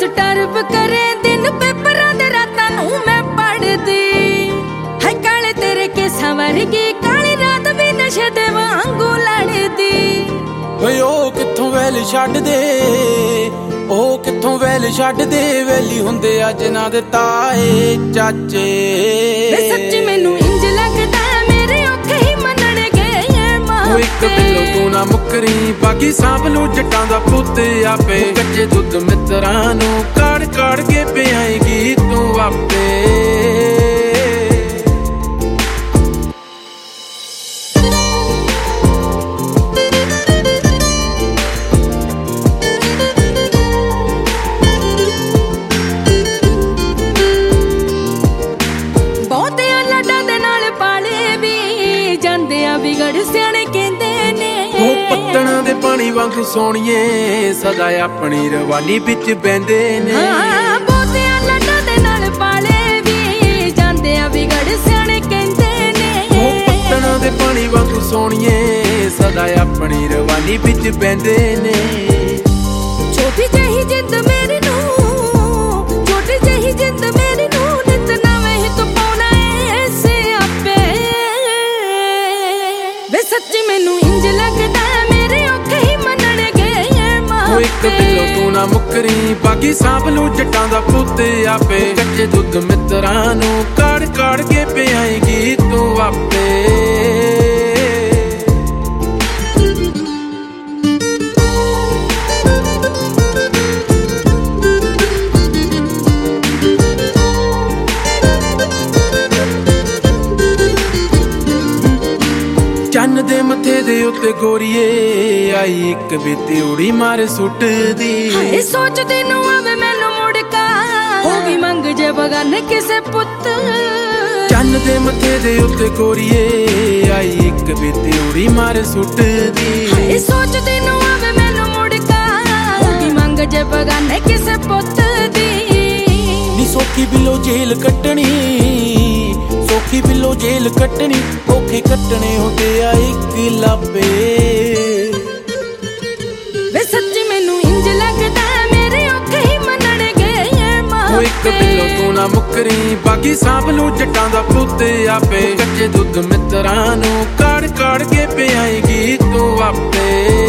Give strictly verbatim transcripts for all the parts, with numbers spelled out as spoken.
Disturb ਕਰੇ ਦਿਨ ਪੇਪਰਾਂ ਦੇ ਰਾਤਾਂ ਨੂੰ ਮੈਂ ਪੜ੍ਹਦੀ ਹੈ ਕਾਲੇ ਤੇਰੇ ਕੇਸਾਂ ਵਰਗੀ ਕਾਲੀ ਰਾਤ ਵੀ ਨਸ਼ੇ ਦੇ ਵਾਂਗੂ ਲੜਦੀ। ਓਏ ਉਹ ਕਿੱਥੋਂ ਵੈਲ ਛੱਡ ਦੇ ਉਹ ਕਿੱਥੋਂ ਵੈਲ ਛੱਡ ਦੇ ਵੈਲੀ ਹੁੰਦੇ ਅੱਜ ਨਾ ਦੇ ਤਾਏ ਚਾਚੇ। ਵੇ ਸੱਚੀ ਮੈਨੂੰ ਇੰਜ ਲੱਗਦਾ ਮੇਰੇ ਔਖੇ ਹੀ ਮੰਨਣਗੇ ਮਾਂ। ਉਹ ਇੱਕ ਬਿੱਲੋ ਤੂੰ ਨਾ ਮੁੱਕਰੀ ਬਾਕੀ ਸਾਂਭ ਲੂ ਜੱਟਾਂ ਦਾ ਪੁੱਤ ਆਪੇ। ਕੱਚੇ ਦੁੱਧ ਮਿੱਤਰਾਂ ਨੂੰ ਕਾੜ ਕਾੜ ਕੇ ਪਿਆਏਗੀ ਤੂੰ ਆਪੇ। ਵਿਗੜ ਸਿਆਣੇ ਕਹਿੰਦੇ ਨੇ ਉਹ ਪੱਤਣਾ ਦੇ ਪਾਣੀ ਵਾਂਗੂ ਸੋਹਣੀਏ ਸਦਾ ਆਪਣੀ ਰਵਾਨੀ ਵਿੱਚ ਬਹਿੰਦੇ ਨੇ। ਹਾਂ ਬਹੁਤਿਆਂ ਲੱਡਾਂ ਦੇ ਨਾਲ ਪਾਲੇ ਵੀ ਜਾਂਦੇ ਆ ਵਿਗੜ ਸਿਆਣੇ ਕਹਿੰਦੇ ਨੇ। ਉਹ ਪੱਤਣਾ ਦੇ ਪਾਣੀ ਵਾਂਗੂ ਸੋਹਣੀਏ ਸਦਾ ਆਪਣੀ ਰਵਾਨੀ ਵਿੱਚ ਬਹਿੰਦੇ ਨੇ। ਛੋਟੀ ਜਿਹੀ ਜਿੰਦ ਮੇਰੀ ਨੂੰ ਛੋਟੀ ਜਿਹੀ ਜਿੰਦ ਮੇਰੀ ਨੂੰ ਨਿਤ ਨਵੇਂ ਹੀ ਤੂੰ ਪਾਉਣਾ ਐਸੇ ਆਪੇ। ਵੇ ਸੱਚੀ ਮੈਨੂੰ ਇੰਜ ਲੱਗਦਾ ਮੇਰੇ ਔਖੇ ਹੀ ਮੰਨਣਗੇ ਮਾਂ। ਉਹ ਇੱਕ ਬਿੱਲੋ ਤੂੰ ਨਾ ਮੁੱਕਰੀ ਬਾਕੀ ਸਾਂਭ ਲੂ ਜੱਟਾਂ ਦਾ ਪੁੱਤ ਆਪੇ। ਕੱਚੇ ਦੁੱਧ ਮਿੱਤਰਾਂ ਨੂੰ ਕਾੜ ਕਾੜ ਕੇ ਪਿਆਏਗੀ ਤੂੰ ਆਪੇ। ਚੰਨ ਦੇ ਮੱਥੇ ਦੇ ਉੱਤੇ ਗੋਰੀਏ ਆਈ ਇੱਕ ਬੀਤੀ ਉੜੀ ਮਾਰ ਸੁੱਟਦੀ। ਹਾਏ ਸੋਚਦੀ ਨੂੰ ਆਵੇ ਮੈਨੂੰ ਮੁੜਕਾ ਹੋ ਗਈ ਮੰਗ ਜੇ ਬਗਾਨੇ ਕਿਸੇ ਪੁੱਤ। ਚੰਨ ਦੇ ਮੱਥੇ ਦੇ ਉੱਤੇ ਗੋਰੀਏ ਆਈ ਇੱਕ ਬੀਤੀ ਉੜੀ ਮਾਰ ਸੁੱਟਦੀ। ਹਾਏ ਸੋਚਦੀ ਨੂੰ ਆਵੇ ਮੈਨੂੰ ਮੁੜਕਾ ਹੋ ਗਈ ਮੰਗ ਜੇ ਬਗਾਨੇ ਕਿਸੇ ਪੁੱਤ ਦੀ। ਨੀ ਸੌਖੀ ਬਿੱਲੋ ਜੇਲ ਕੱਟਣੀ ਸੌਖੀ ਬਿੱਲੋ ਜੇਲ ਕੱਟਣੀ ਔਖੇ ਕੱਟਣੇ ਹੁੰਦੇ ਆ ਇੱਕ ਲਾਪੇ। ਵੇ ਸੱਚੀ ਮੈਨੂੰ ਇੰਜ ਲੱਗਦਾ ਮੇਰੇ ਔਖੇ ਹੀ ਮੰਨਣਗੇ ਮਾਂ। ਉਹ ਇੱਕ ਬਿੱਲੋ ਤੂੰ ਨਾ ਮੁੱਕਰੀ ਬਾਕੀ ਸਾਂਭ ਲੂ ਜੱਟਾਂ ਦਾ ਪੁੱਤ ਆਪੇ। ਕੱਚੇ ਦੁੱਧ ਮਿੱਤਰਾਂ ਨੂੰ ਕਾੜ ਕਾੜ ਕੇ ਪਿਆਏਗੀ ਤੂੰ ਆਪੇ।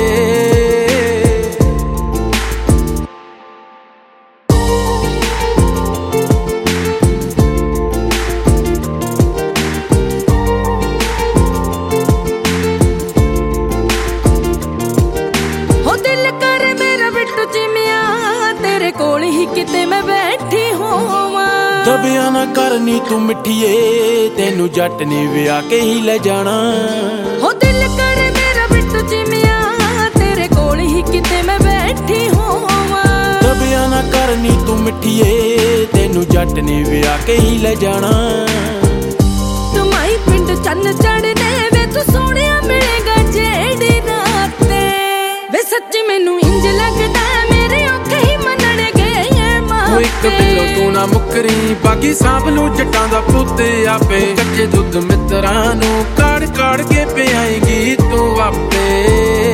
ਕੋਲ ਹੀ ਕਿਤੇ ਮੈਂ ਬੈਠੀ ਹੋਵਾਂ ਦਬਿਆ ਨਾ ਕਰਨੀ ਤੂੰ ਮਿੱਠੀਏ ਤੈਨੂੰ ਜੱਟ ਨੇ ਵਿਆਹ ਕੇ ਹੀ ਲੈ ਜਾਣਾ। ਹੋ ਦਿਲ ਕਰੇ ਮੇਰਾ ਬਿੱਟੂ ਚਿਮਿਆ ਤੇਰੇ ਕੋਲ ਹੀ ਕਿਤੇ ਮੈਂ ਬੈਠੀ ਹੋਵਾਂ। ਦਬਿਆ ਨਾ ਕਰਨੀ ਤੂੰ ਮਿੱਠੀਏ ਤੈਨੂੰ ਜੱਟ ਨੇ ਵਿਆਹ ਕੇ ਹੀ ਲੈ ਜਾਣਾ। ਤੁਮਾਈ ਪਿੰਡ ਚੰਨ ਚੜਨੇ ਵੇ ਤੂੰ ਸੋਹਣਿਆ ਮਿਲੇਗਾ ਜਿਹੜੀ ਰਾਤ ਤੇ। ਵੇ ਸੱਚੀ ਮੈਨੂੰ ਇੰਜ ਲੱਗਦਾ ਮੇਰੇ ਔਖੇ ਹੀ ਉਹ ਇੱਕ ਬਿੱਲੋ ਤੂੰ ਨਾ ਮੁੱਕਰੀ ਬਾਕੀ ਸਾਂਭ ਲੂ ਜੱਟਾਂ ਦਾ ਪੁੱਤ ਆਪੇ। ਕੱਚੇ ਦੁੱਧ ਮਿੱਤਰਾਂ ਨੂੰ ਕਾੜ ਕਾੜ ਕੇ ਪਿਆਏਗੀ ਤੂੰ ਆਪੇ।